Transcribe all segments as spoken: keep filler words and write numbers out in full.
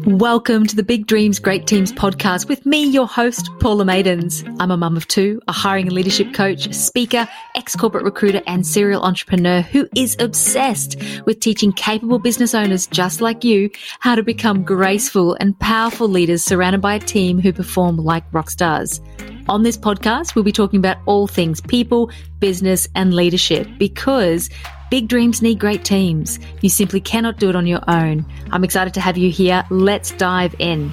Welcome to the Big Dreams, Great Teams podcast with me, your host, Paula Maidens. I'm a mum of two, a hiring and leadership coach, speaker, ex-corporate recruiter, and serial entrepreneur who is obsessed with teaching capable business owners just like you how to become graceful and powerful leaders surrounded by a team who perform like rock stars. On this podcast, we'll be talking about all things people, business, and leadership because big dreams need great teams. You simply cannot do it on your own. I'm excited to have you here. Let's dive in.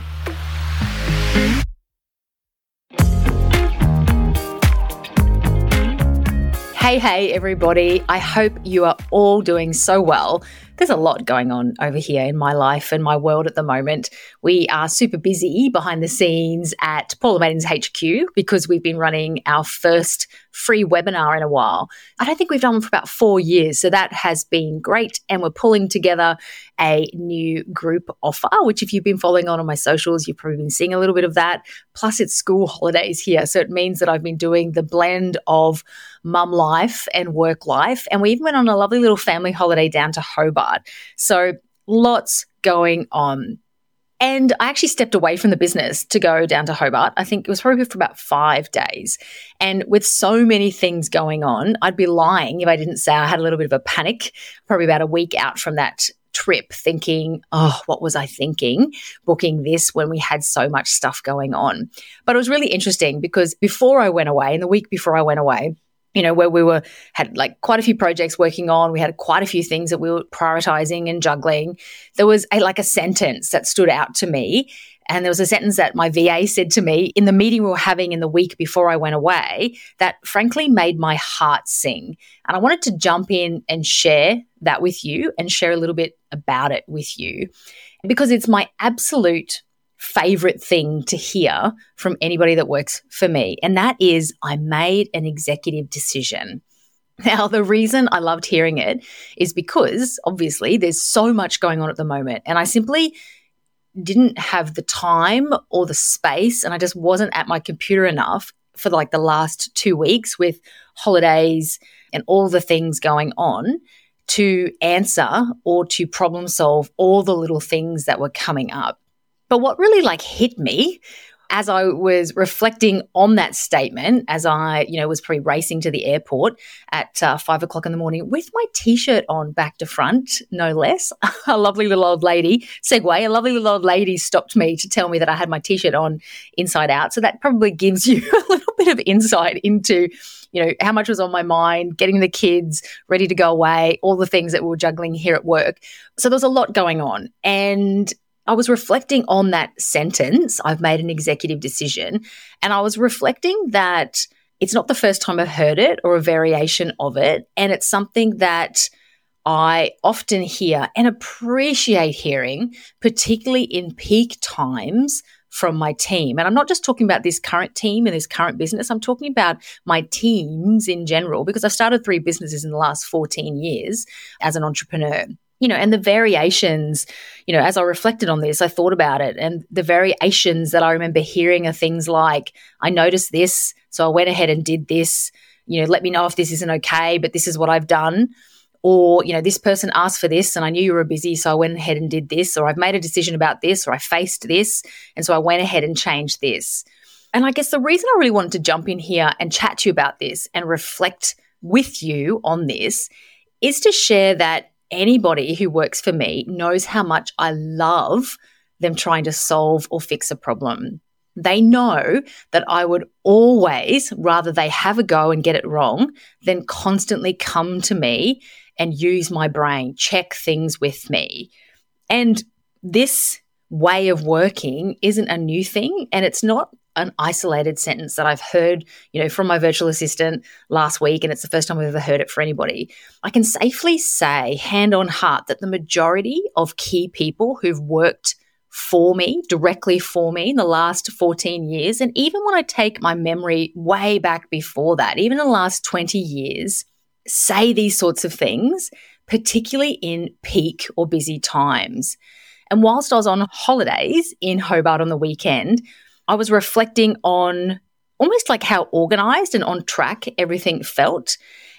Hey, hey, everybody. I hope you are all doing so well. There's a lot going on over here in my life and my world at the moment. We are super busy behind the scenes at Paula Maidens H Q because we've been running our first free webinar in a while. I don't think we've done one for about four years, so that has been great. And we're pulling together a new group offer, which if you've been following on on my socials, you've probably been seeing a little bit of that. Plus, it's school holidays here, so it means that I've been doing the blend of mum life and work life. And we even went on a lovely little family holiday down to Hobart. So lots going on. And I actually stepped away from the business to go down to Hobart. I think it was probably for about five days. And with so many things going on, I'd be lying if I didn't say I had a little bit of a panic, probably about a week out from that trip, thinking, oh, what was I thinking booking this when we had so much stuff going on? But it was really interesting because before I went away, in the week before I went away, you know, where we were, had like quite a few projects working on, we had quite a few things that we were prioritizing and juggling. There was a, like a sentence that stood out to me. And there was a sentence that my V A said to me in the meeting we were having in the week before I went away that frankly made my heart sing. And I wanted to jump in and share that with you and share a little bit about it with you because it's my absolute favorite thing to hear from anybody that works for me. And that is, I made an executive decision. Now, the reason I loved hearing it is because obviously there's so much going on at the moment. And I simply didn't have the time or the space. And I just wasn't at my computer enough for like the last two weeks with holidays and all the things going on to answer or to problem solve all the little things that were coming up. But what really like hit me as I was reflecting on that statement, as I, you know, was probably racing to the airport at uh, five o'clock in the morning with my T-shirt on back to front, no less, a lovely little old lady, segue, a lovely little old lady stopped me to tell me that I had my T-shirt on inside out. So that probably gives you a little bit of insight into, you know, how much was on my mind, getting the kids ready to go away, all the things that we were juggling here at work. So there was a lot going on. And I was reflecting on that sentence, I've made an executive decision, and I was reflecting that it's not the first time I've heard it or a variation of it, and it's something that I often hear and appreciate hearing, particularly in peak times from my team. And I'm not just talking about this current team and this current business, I'm talking about my teams in general, because I've started three businesses in the last fourteen years as an entrepreneur. You know, and the variations, you know, as I reflected on this, I thought about it. And the variations that I remember hearing are things like, I noticed this, so I went ahead and did this. You know, let me know if this isn't okay, but this is what I've done. Or, you know, this person asked for this and I knew you were busy, so I went ahead and did this. Or I've made a decision about this, or I faced this, and so I went ahead and changed this. And I guess the reason I really wanted to jump in here and chat to you about this and reflect with you on this is to share that anybody who works for me knows how much I love them trying to solve or fix a problem. They know that I would always rather they have a go and get it wrong than constantly come to me and use my brain, check things with me. And this way of working isn't a new thing, and it's not an isolated sentence that I've heard, you know, from my virtual assistant last week, and it's the first time I've ever heard it for anybody. I can safely say, hand on heart, that the majority of key people who've worked for me, directly for me in the last fourteen years, and even when I take my memory way back before that, even in the last twenty years, say these sorts of things, particularly in peak or busy times. And whilst I was on holidays in Hobart on the weekend, I was reflecting on almost like how organized and on track everything felt.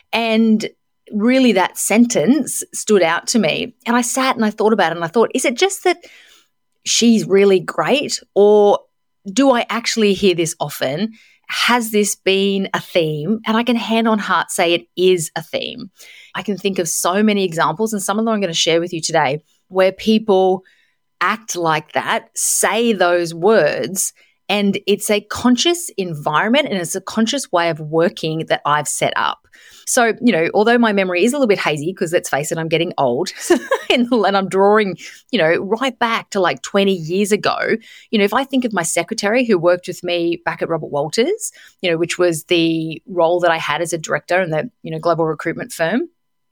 And really that sentence stood out to me. And I sat and I thought about it and I thought, is it just that she's really great? Or do I actually hear this often? Has this been a theme? And I can hand on heart say it is a theme. I can think of so many examples, and some of them I'm going to share with you today, where people act like that, say those words, and it's a conscious environment and it's a conscious way of working that I've set up. So, you know, although my memory is a little bit hazy, because let's face it, I'm getting old and, and I'm drawing, you know, right back to like twenty years ago. You know, if I think of my secretary who worked with me back at Robert Walters, you know, which was the role that I had as a director in the, you know, global recruitment firm,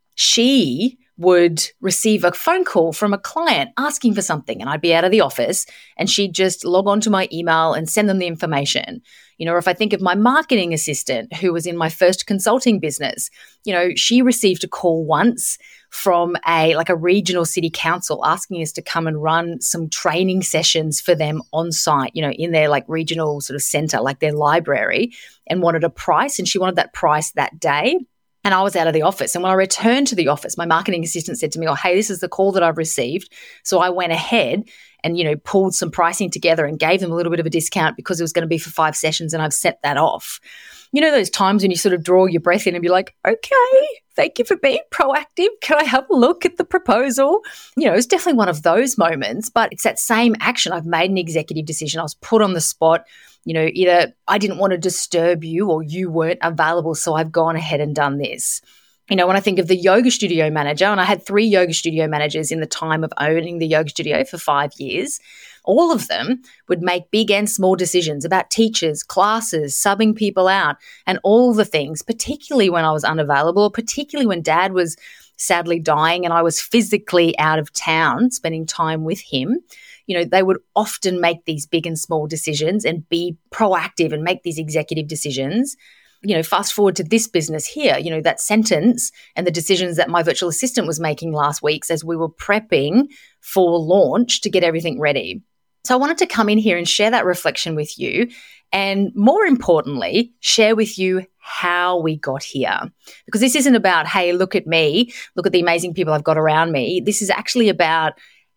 she would receive a phone call from a client asking for something, and I'd be out of the office and she'd just log on to my email and send them the information. You know, or if I think of my marketing assistant who was in my first consulting business, you know, she received a call once from a like a regional city council asking us to come and run some training sessions for them on site, you know, in their like regional sort of center, like their library, and wanted a price, and she wanted that price that day. And I was out of the office. And when I returned to the office, my marketing assistant said to me, oh, hey, this is the call that I've received. So I went ahead and, you know, pulled some pricing together and gave them a little bit of a discount because it was going to be for five sessions, and I've set that off. You know, those times when you sort of draw your breath in and be like, okay, thank you for being proactive. Can I have a look at the proposal? You know, it's definitely one of those moments, but it's that same action. I've made an executive decision. I was put on the spot. You know, either I didn't want to disturb you or you weren't available, so I've gone ahead and done this. You know, when I think of the yoga studio manager, and I had three yoga studio managers in the time of owning the yoga studio for five years, all of them would make big and small decisions about teachers, classes, subbing people out, and all the things, particularly when I was unavailable, particularly when Dad was sadly dying and I was physically out of town spending time with him. You know, they would often make these big and small decisions and be proactive and make these executive decisions. You know, fast forward to this business here, you know, that sentence and the decisions that my virtual assistant was making last week as we were prepping for launch to get everything ready. So I wanted to come in here and share that reflection with you, and more importantly, share with you how we got here. Because this isn't about, hey, look at me, look at the amazing people I've got around me. This is actually about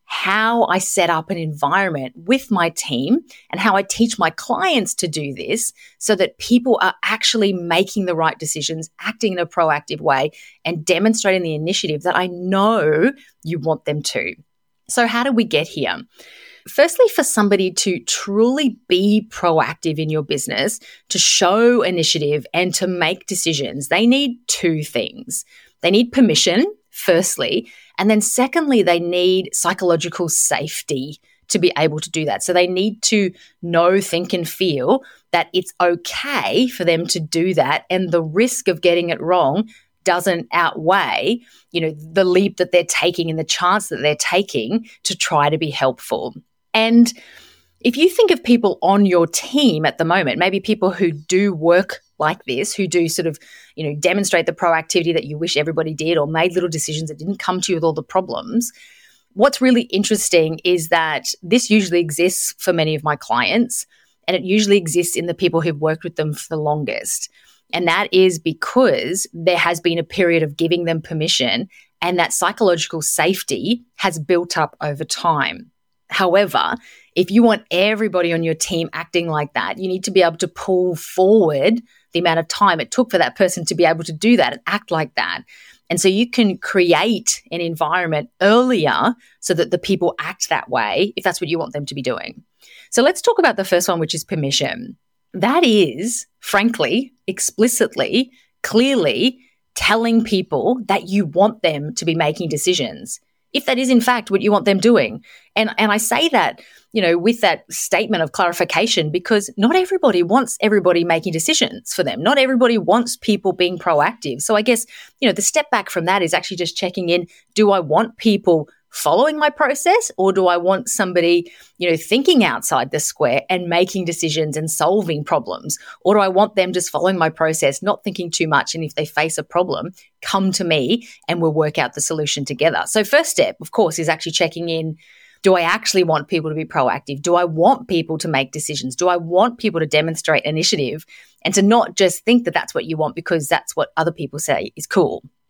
how I set up an environment with my team and how I teach my clients to do this so that people are actually making the right decisions, acting in a proactive way, and demonstrating the initiative that I know you want them to. So how did we get here? Firstly, for somebody to truly be proactive in your business, to show initiative and to make decisions, they need two things. They need permission, firstly, and then secondly, they need psychological safety to be able to do that. So they need to know, think, and feel that it's okay for them to do that, and the risk of getting it wrong doesn't outweigh, you know, the leap that they're taking and the chance that they're taking to try to be helpful. And if you think of people on your team at the moment, maybe people who do work like this, who do sort of, you know, demonstrate the proactivity that you wish everybody did, or made little decisions that didn't come to you with all the problems, what's really interesting is that this usually exists for many of my clients, and it usually exists in the people who've worked with them for the longest. And that is because there has been a period of giving them permission, and that psychological safety has built up over time. However, if you want everybody on your team acting like that, you need to be able to pull forward the amount of time it took for that person to be able to do that and act like that. And so you can create an environment earlier so that the people act that way if that's what you want them to be doing. So let's talk about the first one, which is permission. That is, frankly, explicitly, clearly telling people that you want them to be making decisions, if that is in fact what you want them doing. And, and I say that, you know, with that statement of clarification, because not everybody wants everybody making decisions for them. Not everybody wants people being proactive. So I guess, you know, the step back from that is actually just checking in, do I want people following my process, or do I want somebody, you know, thinking outside the square and making decisions and solving problems? Or do I want them just following my process, not thinking too much, and if they face a problem, come to me and we'll work out the solution together? So first step, of course, is actually checking in, do I actually want people to be proactive? Do I want people to make decisions? Do I want people to demonstrate initiative, and to not just think that that's what you want because that's what other people say is cool?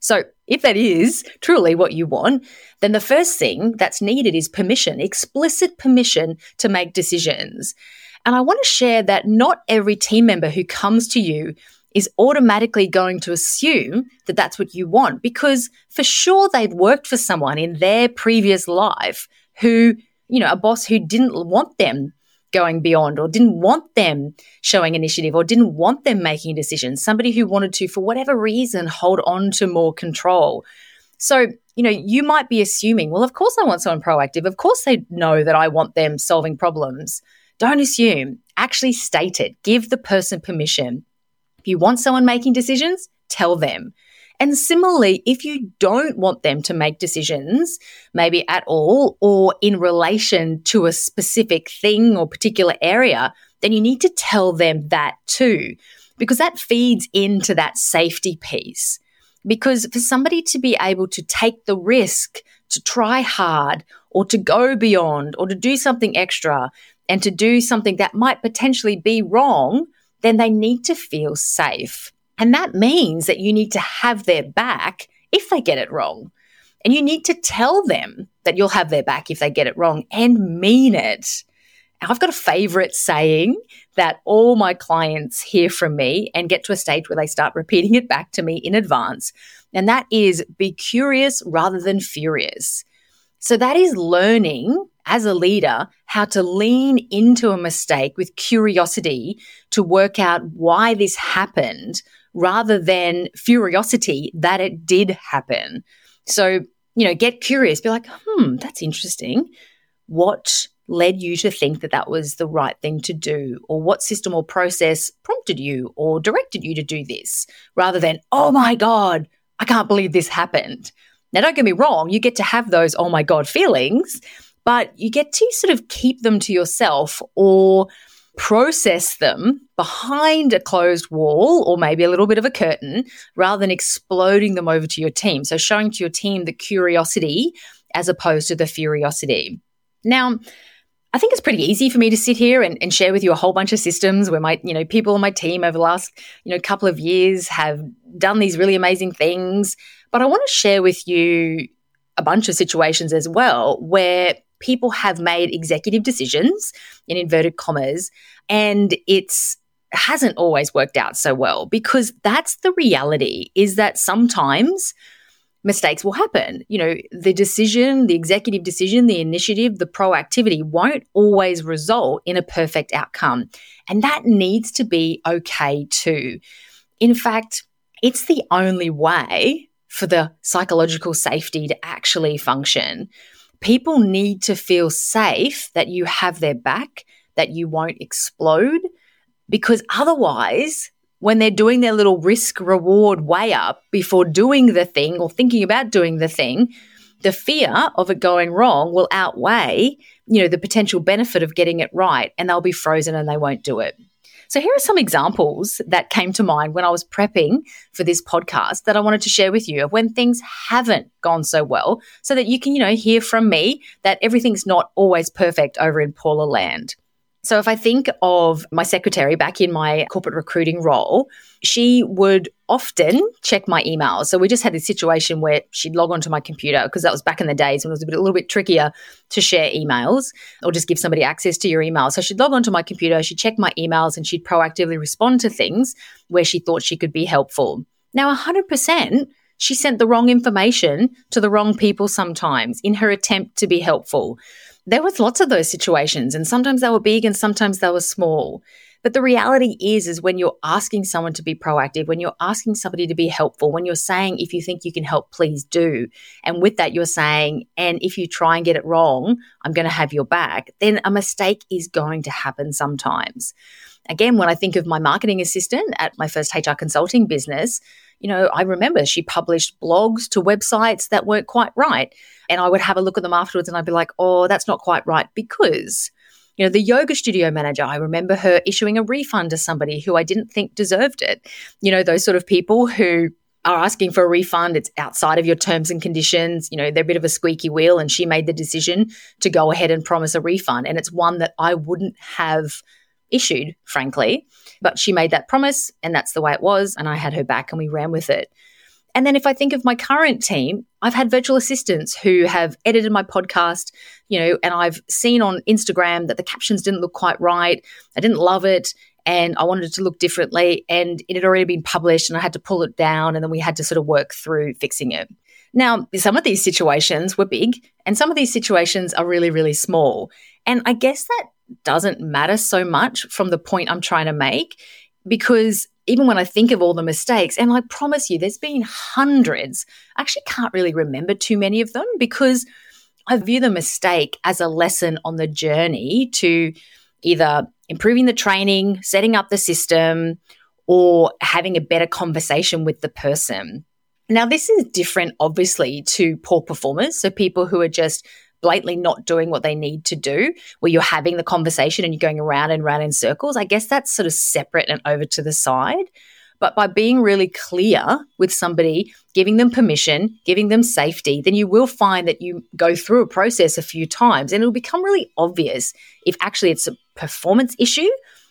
So if that is truly what you want, then the first thing that's needed is permission, explicit permission to make decisions. And I want to share that not every team member who comes to you is automatically going to assume that that's what you want, because for sure they've worked for someone in their previous life who, you know, a boss who didn't want them going beyond or didn't want them showing initiative or didn't want them making decisions, somebody who wanted to, for whatever reason, hold on to more control. So, you know, you might be assuming, well, of course I want someone proactive. Of course they know that I want them solving problems. Don't assume. Actually state it. Give the person permission. If you want someone making decisions, tell them. And similarly, if you don't want them to make decisions, maybe at all, or in relation to a specific thing or particular area, then you need to tell them that too, because that feeds into that safety piece. Because for somebody to be able to take the risk, to try hard, or to go beyond, or to do something extra, and to do something that might potentially be wrong, then they need to feel safe. And that means that you need to have their back if they get it wrong. And you need to tell them that you'll have their back if they get it wrong and mean it. I've got a favorite saying that all my clients hear from me and get to a stage where they start repeating it back to me in advance. And that is, be curious rather than furious. So that is learning as a leader how to lean into a mistake with curiosity to work out why this happened, rather than curiosity that it did happen. So, you know, get curious, be like, hmm, that's interesting. What led you to think that that was the right thing to do? Or what system or process prompted you or directed you to do this? Rather than, oh my God, I can't believe this happened. Now, don't get me wrong, you get to have those oh my God feelings, but you get to sort of keep them to yourself or process them behind a closed wall or maybe a little bit of a curtain rather than exploding them over to your team. So showing to your team the curiosity as opposed to the furiosity. Now, I think it's pretty easy for me to sit here and, and share with you a whole bunch of systems where my, you know, people on my team over the last, you know, couple of years have done these really amazing things. But I want to share with you a bunch of situations as well where people have made executive decisions, in inverted commas, and it's hasn't always worked out so well, because that's the reality, is that sometimes mistakes will happen. You know, the decision, the executive decision, the initiative, the proactivity won't always result in a perfect outcome. And that needs to be okay too. In fact, it's the only way for the psychological safety to actually function. People need to feel safe that you have their back, that you won't explode, because otherwise, when they're doing their little risk reward weigh up before doing the thing or thinking about doing the thing, the fear of it going wrong will outweigh, you know, the potential benefit of getting it right, and they'll be frozen and they won't do it. So here are some examples that came to mind when I was prepping for this podcast that I wanted to share with you of when things haven't gone so well, so that you can, you know, hear from me that everything's not always perfect over in Paula land. So if I think of my secretary back in my corporate recruiting role, she would often check my emails. So we just had this situation where she'd log onto my computer, because that was back in the days when it was a, bit, a little bit trickier to share emails or just give somebody access to your email. So she'd log onto my computer, she'd check my emails, and she'd proactively respond to things where she thought she could be helpful. Now, one hundred percent, she sent the wrong information to the wrong people sometimes in her attempt to be helpful. There was lots of those situations, and sometimes they were big and sometimes they were small. But the reality is, is when you're asking someone to be proactive, when you're asking somebody to be helpful, when you're saying, if you think you can help, please do. And with that, you're saying, and if you try and get it wrong, I'm going to have your back, then a mistake is going to happen sometimes. Again, when I think of my marketing assistant at my first H R consulting business, you know, I remember she published blogs to websites that weren't quite right. And I would have a look at them afterwards and I'd be like, oh, that's not quite right, because, you know, the yoga studio manager, I remember her issuing a refund to somebody who I didn't think deserved it. You know, those sort of people who are asking for a refund, it's outside of your terms and conditions, you know, they're a bit of a squeaky wheel, and she made the decision to go ahead and promise a refund. And it's one that I wouldn't have issued, frankly, but she made that promise and that's the way it was, and I had her back and we ran with it. And then if I think of my current team, I've had virtual assistants who have edited my podcast, you know, and I've seen on Instagram that the captions didn't look quite right. I didn't love it and I wanted it to look differently, and it had already been published and I had to pull it down, and then we had to sort of work through fixing it. Now, some of these situations were big and some of these situations are really, really small. And I guess that doesn't matter so much from the point I'm trying to make, because even when I think of all the mistakes, and I promise you there's been hundreds, I actually can't really remember too many of them, because I view the mistake as a lesson on the journey to either improving the training, setting up the system, or having a better conversation with the person. Now, this is different, obviously, to poor performers, so people who are just blatantly not doing what they need to do, where you're having the conversation and you're going around and around in circles. I guess that's sort of separate and over to the side. But by being really clear with somebody, giving them permission, giving them safety, then you will find that you go through a process a few times and it'll become really obvious if actually it's a performance issue,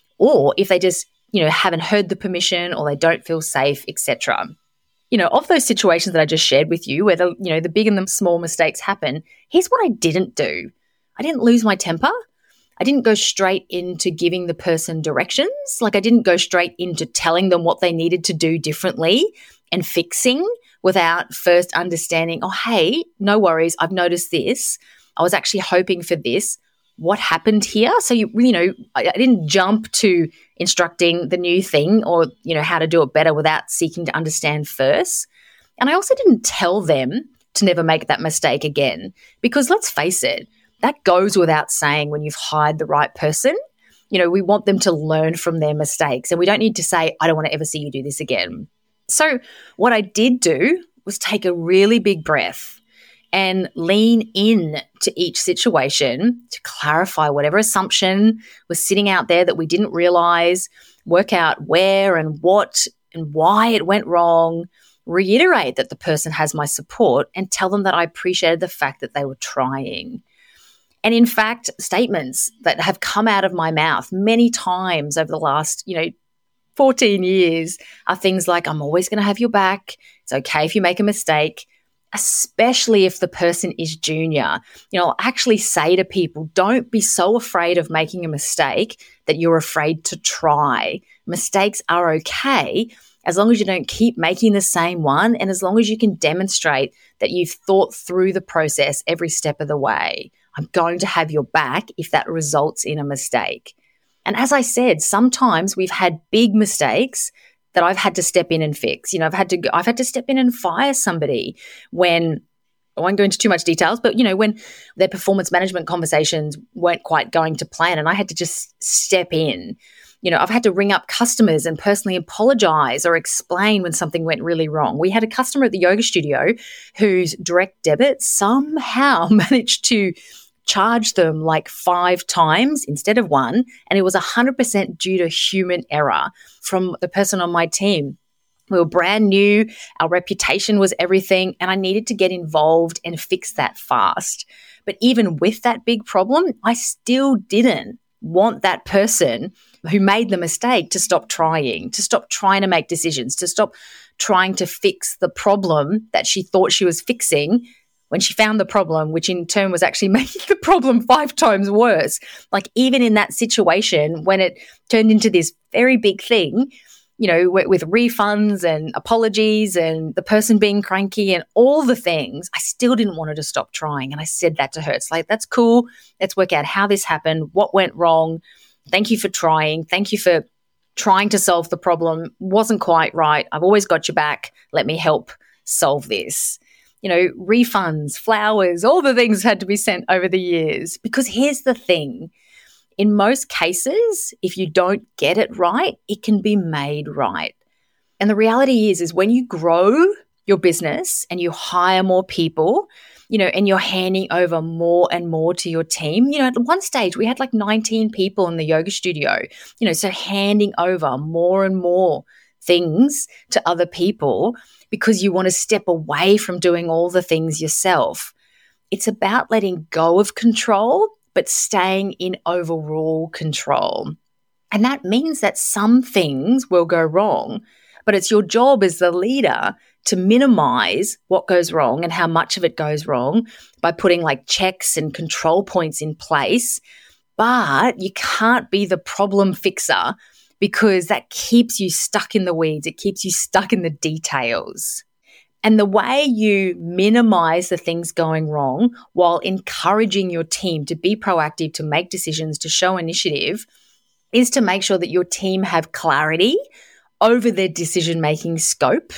or if they just, you know, haven't heard the permission or they don't feel safe, et cetera. You know, of those situations that I just shared with you, where the, you know, the big and the small mistakes happen, here's what I didn't do. I didn't lose my temper. I didn't go straight into giving the person directions. Like I didn't go straight into telling them what they needed to do differently and fixing without first understanding, oh, hey, no worries, I've noticed this. I was actually hoping for this. What happened here? So, you, you know, I, I didn't jump to instructing the new thing or, you know, how to do it better without seeking to understand first. And I also didn't tell them to never make that mistake again, because let's face it, that goes without saying when you've hired the right person. You know, we want them to learn from their mistakes, and we don't need to say, I don't want to ever see you do this again. So what I did do was take a really big breath and lean in to each situation to clarify whatever assumption was sitting out there that we didn't realize, work out where and what and why it went wrong, reiterate that the person has my support, and tell them that I appreciated the fact that they were trying. And in fact, statements that have come out of my mouth many times over the last, you know, fourteen years are things like, I'm always going to have your back. It's okay if you make a mistake, especially if the person is junior. You know, I'll actually say to people, don't be so afraid of making a mistake that you're afraid to try. Mistakes are okay as long as you don't keep making the same one, and as long as you can demonstrate that you've thought through the process every step of the way. I'm going to have your back if that results in a mistake. And as I said, sometimes we've had big mistakes that I've had to step in and fix. You know, I've had to I've had to step in and fire somebody when, I won't go into too much details, but, you know, when their performance management conversations weren't quite going to plan and I had to just step in. You know, I've had to ring up customers and personally apologize or explain when something went really wrong. We had a customer at the yoga studio whose direct debit somehow managed to charge them like five times instead of one, and it was one hundred percent due to human error from the person on my team. We were brand new, our reputation was everything, and I needed to get involved and fix that fast. But even with that big problem, I still didn't want that person who made the mistake to stop trying, to stop trying to make decisions, to stop trying to fix the problem that she thought she was fixing when she found the problem, which in turn was actually making the problem five times worse. Like even in that situation, when it turned into this very big thing, you know, with, with refunds and apologies and the person being cranky and all the things, I still didn't want her to stop trying. And I said that to her. It's like, that's cool. Let's work out how this happened, what went wrong. Thank you for trying. Thank you for trying to solve the problem. Wasn't quite right. I've always got your back. Let me help solve this. You know, refunds, flowers, all the things had to be sent over the years. Because here's the thing. In most cases, if you don't get it right, it can be made right. And the reality is, is when you grow your business and you hire more people, you know, and you're handing over more and more to your team. You know, at one stage we had like nineteen people in the yoga studio, you know, so handing over more and more things to other people because you want to step away from doing all the things yourself. It's about letting go of control, but staying in overall control. And that means that some things will go wrong, But it's your job as the leader to minimize what goes wrong and how much of it goes wrong by putting like checks and control points in place. But you can't be the problem fixer because that keeps you stuck in the weeds. It keeps you stuck in the details. And the way you minimize the things going wrong while encouraging your team to be proactive, to make decisions, to show initiative, is to make sure that your team have clarity over their decision-making scope.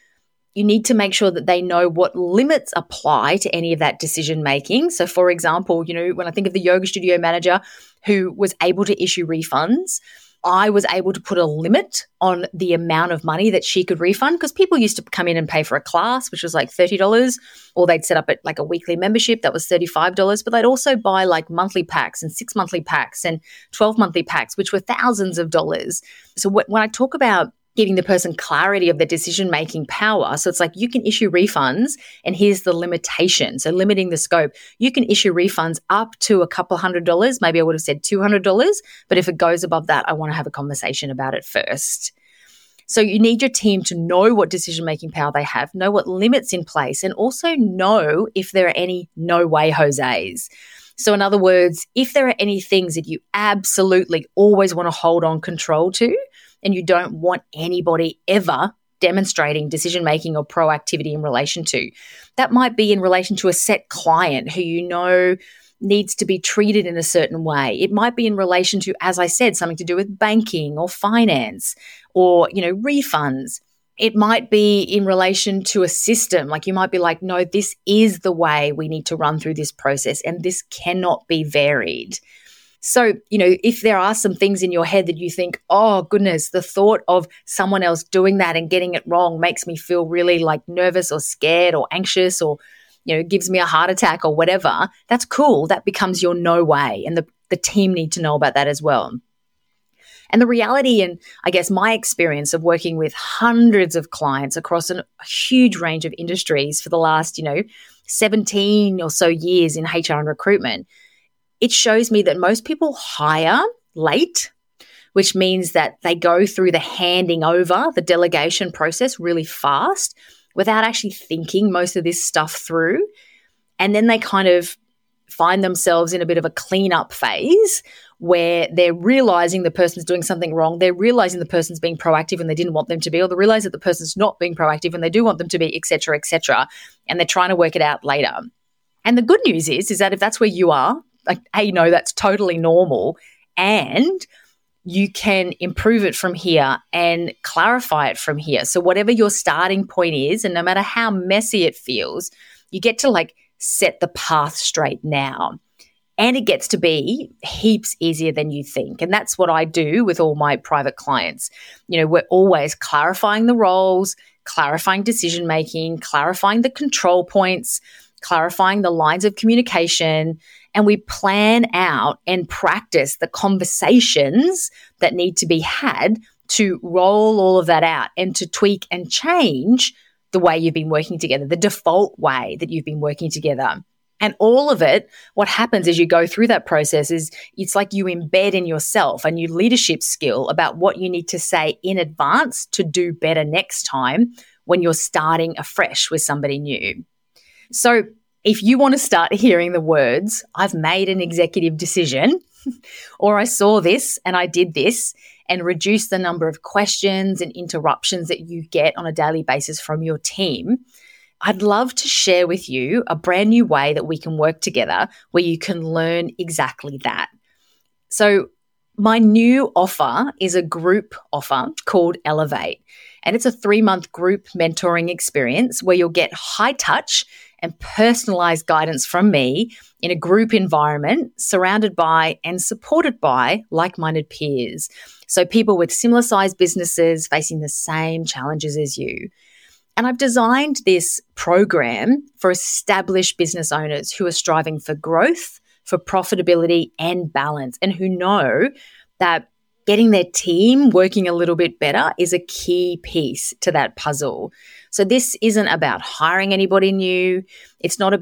You need to make sure that they know what limits apply to any of that decision-making. So, for example, you know, when I think of the yoga studio manager who was able to issue refunds, I was able to put a limit on the amount of money that she could refund because people used to come in and pay for a class, which was like thirty dollars, or they'd set up at like a weekly membership that was thirty-five dollars, but they'd also buy like monthly packs and six monthly packs and twelve monthly packs, which were thousands of dollars. So wh- when I talk about giving the person clarity of their decision-making power. So it's like you can issue refunds and here's the limitation. So limiting the scope. You can issue refunds up to a couple hundred dollars. Maybe I would have said two hundred dollars. But if it goes above that, I want to have a conversation about it first. So you need your team to know what decision-making power they have, know what limits in place, and also know if there are any no way Jose's. So in other words, if there are any things that you absolutely always want to hold on control to, and you don't want anybody ever demonstrating decision-making or proactivity in relation to. That might be in relation to a set client who you know needs to be treated in a certain way. It might be in relation to, as I said, something to do with banking or finance or, you know, refunds. It might be in relation to a system. Like you might be like, no, this is the way we need to run through this process and this cannot be varied. So, you know, if there are some things in your head that you think, oh, goodness, the thought of someone else doing that and getting it wrong makes me feel really like nervous or scared or anxious or, you know, gives me a heart attack or whatever, that's cool. That becomes your no way. And the, the team need to know about that as well. And the reality and I guess my experience of working with hundreds of clients across an, a huge range of industries for the last, you know, seventeen or so years in H R and recruitment, it shows me that most people hire late, which means that they go through the handing over, the delegation process really fast without actually thinking most of this stuff through. And then they kind of find themselves in a bit of a cleanup phase where they're realizing the person's doing something wrong. They're realizing the person's being proactive when they didn't want them to be, or they realize that the person's not being proactive when they do want them to be, et cetera, et cetera. And they're trying to work it out later. And the good news is, is that if that's where you are, like, hey, no, that's totally normal. And you can improve it from here and clarify it from here. So whatever your starting point is, and no matter how messy it feels, you get to like set the path straight now. And it gets to be heaps easier than you think. And that's what I do with all my private clients. You know, we're always clarifying the roles, clarifying decision-making, clarifying the control points, clarifying the lines of communication, and we plan out and practice the conversations that need to be had to roll all of that out and to tweak and change the way you've been working together, the default way that you've been working together. And all of it, what happens as you go through that process is it's like you embed in yourself a new leadership skill about what you need to say in advance to do better next time when you're starting afresh with somebody new. So if you want to start hearing the words, I've made an executive decision, or I saw this and I did this, and reduce the number of questions and interruptions that you get on a daily basis from your team, I'd love to share with you a brand new way that we can work together where you can learn exactly that. So my new offer is a group offer called Elevate, and it's a three-month group mentoring experience where you'll get high touch and personalized guidance from me in a group environment surrounded by and supported by like-minded peers. So people with similar sized businesses facing the same challenges as you. And I've designed this program for established business owners who are striving for growth, for profitability and balance, and who know that getting their team working a little bit better is a key piece to that puzzle. So this isn't about hiring anybody new. It's not about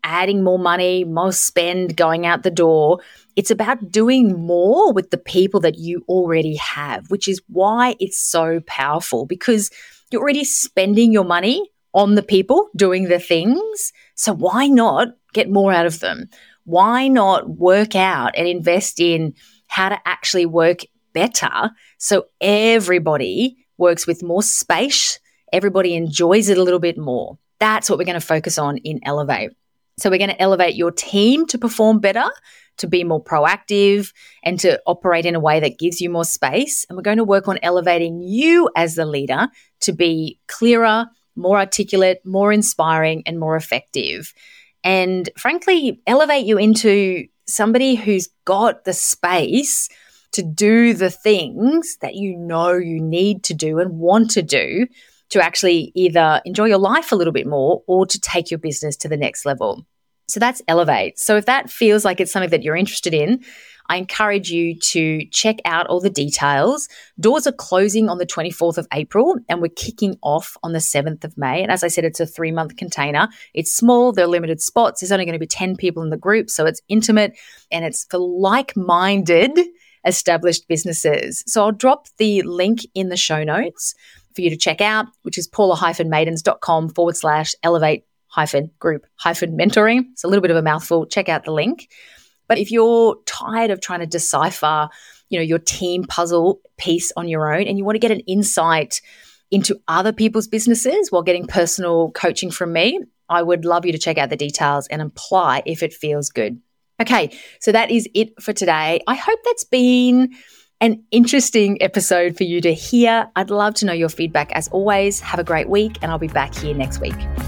adding more money, more spend going out the door. It's about doing more with the people that you already have, which is why it's so powerful, because you're already spending your money on the people doing the things. So why not get more out of them? Why not work out and invest in how to actually work better so everybody works with more space, everybody enjoys it a little bit more? That's what we're going to focus on in Elevate. So we're going to elevate your team to perform better, to be more proactive, and to operate in a way that gives you more space. And we're going to work on elevating you as the leader to be clearer, more articulate, more inspiring, and more effective. And frankly, elevate you into somebody who's got the space to do the things that you know you need to do and want to do to actually either enjoy your life a little bit more or to take your business to the next level. So that's Elevate. So if that feels like it's something that you're interested in, I encourage you to check out all the details. Doors are closing on the twenty-fourth of April and we're kicking off on the seventh of May. And as I said, it's a three-month container. It's small. There are limited spots. There's only going to be ten people in the group. So it's intimate and it's for like-minded established businesses. So I'll drop the link in the show notes for you to check out, which is paula-maidens.com forward slash elevate hyphen group hyphen mentoring. It's a little bit of a mouthful. Check out the link. But if you're tired of trying to decipher, you know, your team puzzle piece on your own and you want to get an insight into other people's businesses while getting personal coaching from me, I would love you to check out the details and apply if it feels good. Okay, so that is it for today. I hope that's been an interesting episode for you to hear. I'd love to know your feedback as always. Have a great week and I'll be back here next week.